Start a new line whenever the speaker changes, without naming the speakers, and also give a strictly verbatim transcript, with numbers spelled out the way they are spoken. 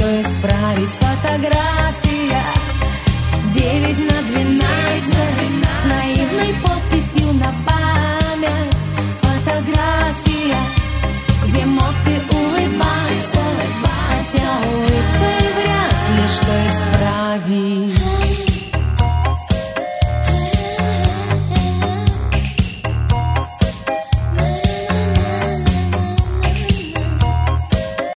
все исправить. Фотография девять на двенадцать с наивной подписью на память. Фотография, где мог ты улыбаться.